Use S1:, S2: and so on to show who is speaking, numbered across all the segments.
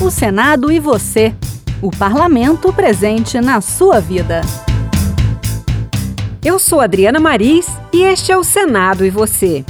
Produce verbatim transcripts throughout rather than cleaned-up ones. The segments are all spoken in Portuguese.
S1: O Senado e você. O parlamento presente na sua vida.
S2: Eu sou Adriana Maris e este é o Senado e você.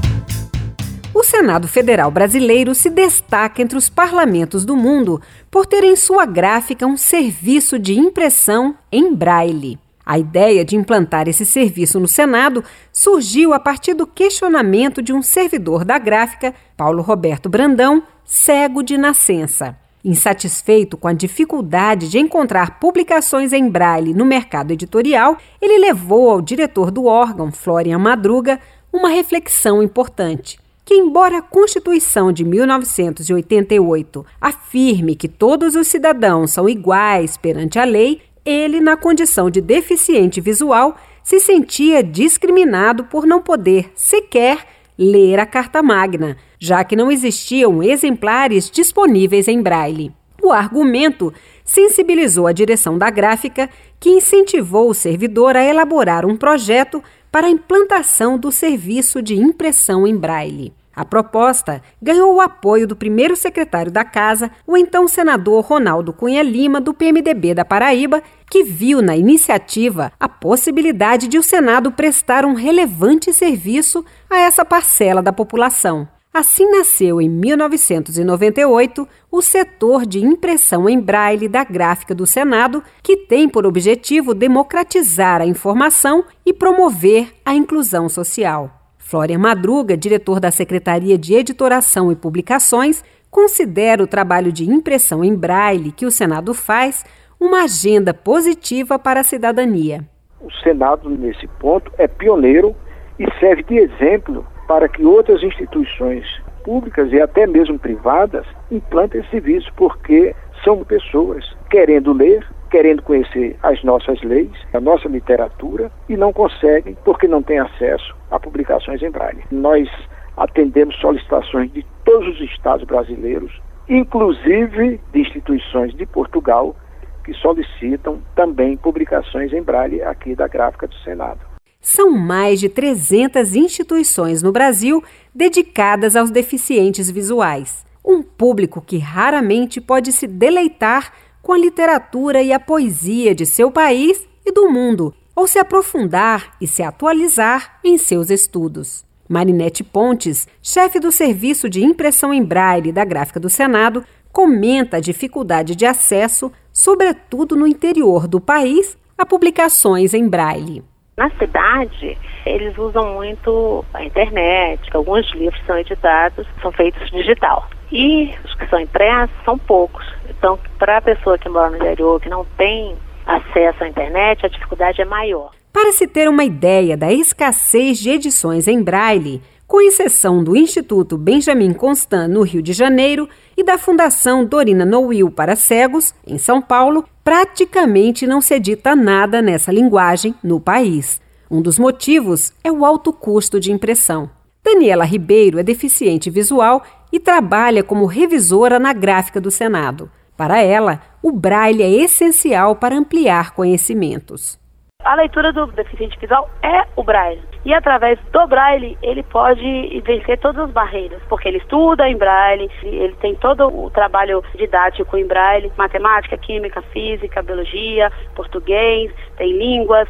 S2: O Senado Federal Brasileiro se destaca entre os parlamentos do mundo por ter em sua gráfica um serviço de impressão em braille. A ideia de implantar esse serviço no Senado surgiu a partir do questionamento de um servidor da gráfica, Paulo Roberto Brandão, cego de nascença. Insatisfeito com a dificuldade de encontrar publicações em braille no mercado editorial, ele levou ao diretor do órgão, Florian Madruga, uma reflexão importante. Que, embora a Constituição de mil novecentos e oitenta e oito afirme que todos os cidadãos são iguais perante a lei, ele, na condição de deficiente visual, se sentia discriminado por não poder sequer ler a Carta Magna, já que não existiam exemplares disponíveis em braille. O argumento sensibilizou a direção da gráfica, que incentivou o servidor a elaborar um projeto para a implantação do serviço de impressão em braille. A proposta ganhou o apoio do primeiro secretário da Casa, o então senador Ronaldo Cunha Lima, do P M D B da Paraíba, que viu na iniciativa a possibilidade de o Senado prestar um relevante serviço a essa parcela da população. Assim nasceu, em mil novecentos e noventa e oito, o setor de impressão em braille da Gráfica do Senado, que tem por objetivo democratizar a informação e promover a inclusão social. Florian Madruga, diretor da Secretaria de Editoração e Publicações, considera o trabalho de impressão em braille que o Senado faz uma agenda positiva para a cidadania.
S3: O Senado, nesse ponto, é pioneiro e serve de exemplo para que outras instituições públicas e até mesmo privadas implantem esse serviço, porque são pessoas querendo ler, querendo conhecer as nossas leis, a nossa literatura, e não conseguem porque não têm acesso a publicações em braille. Nós atendemos solicitações de todos os estados brasileiros, inclusive de instituições de Portugal, que solicitam também publicações em braille aqui da Gráfica do Senado.
S2: São mais de trezentas instituições no Brasil dedicadas aos deficientes visuais. Um público que raramente pode se deleitar com a literatura e a poesia de seu país e do mundo, ou se aprofundar e se atualizar em seus estudos. Marinete Pontes, chefe do Serviço de Impressão em Braille da Gráfica do Senado, comenta a dificuldade de acesso, sobretudo no interior do país, a publicações em braille.
S4: Na cidade, eles usam muito a internet, alguns livros são editados, são feitos digital. E os que são impressos são poucos. Então, para a pessoa que mora no interior, que não tem acesso à internet, a dificuldade é maior.
S2: Para se ter uma ideia da escassez de edições em braille, com exceção do Instituto Benjamin Constant, no Rio de Janeiro, e da Fundação Dorina Noil para Cegos, em São Paulo, praticamente não se edita nada nessa linguagem no país. Um dos motivos é o alto custo de impressão. Daniela Ribeiro é deficiente visual e trabalha como revisora na Gráfica do Senado. Para ela, o braille é essencial para ampliar conhecimentos.
S4: A leitura do deficiente visual é o braille. E através do braille, ele pode vencer todas as barreiras, porque ele estuda em braille, ele tem todo o trabalho didático em braille, matemática, química, física, biologia, português, tem línguas,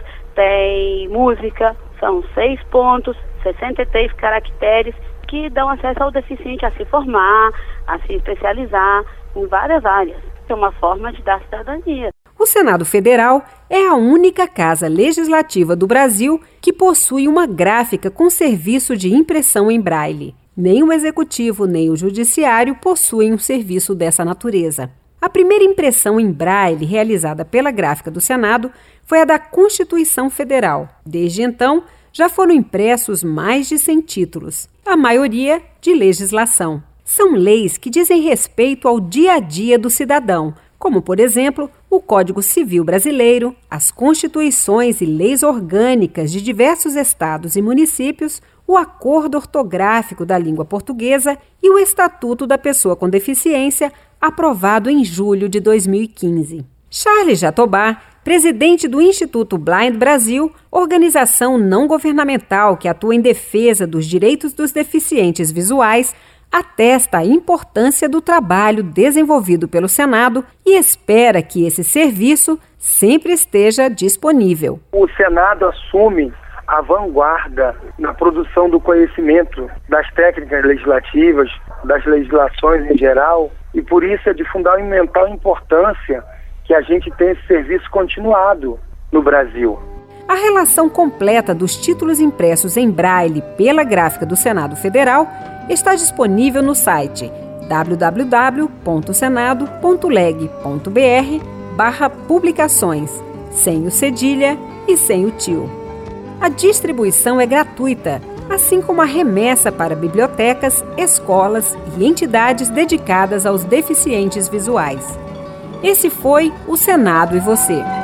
S4: tem música, são seis pontos, sessenta e três caracteres que dão acesso ao deficiente a se formar, a se especializar em várias áreas. É uma forma de dar cidadania.
S2: O Senado Federal é a única casa legislativa do Brasil que possui uma gráfica com serviço de impressão em braille. Nem o Executivo nem o Judiciário possuem um serviço dessa natureza. A primeira impressão em braille realizada pela Gráfica do Senado foi a da Constituição Federal. Desde então, já foram impressos mais de cem títulos, a maioria de legislação. São leis que dizem respeito ao dia a dia do cidadão, como, por exemplo, o Código Civil Brasileiro, as constituições e leis orgânicas de diversos estados e municípios, o Acordo Ortográfico da Língua Portuguesa e o Estatuto da Pessoa com Deficiência, aprovado em julho de dois mil e quinze. Charles Jatobá, presidente do Instituto Blind Brasil, organização não governamental que atua em defesa dos direitos dos deficientes visuais, atesta a importância do trabalho desenvolvido pelo Senado e espera que esse serviço sempre esteja disponível.
S5: O Senado assume a vanguarda na produção do conhecimento das técnicas legislativas, das legislações em geral, e por isso é de fundamental importância que a gente tenha esse serviço continuado no Brasil.
S2: A relação completa dos títulos impressos em braille pela gráfica do Senado Federal está disponível no site w w w ponto senado ponto leg ponto b r barra publicações, sem o cedilha e sem o tio. A distribuição é gratuita, assim como a remessa para bibliotecas, escolas e entidades dedicadas aos deficientes visuais. Esse foi o Senado e Você.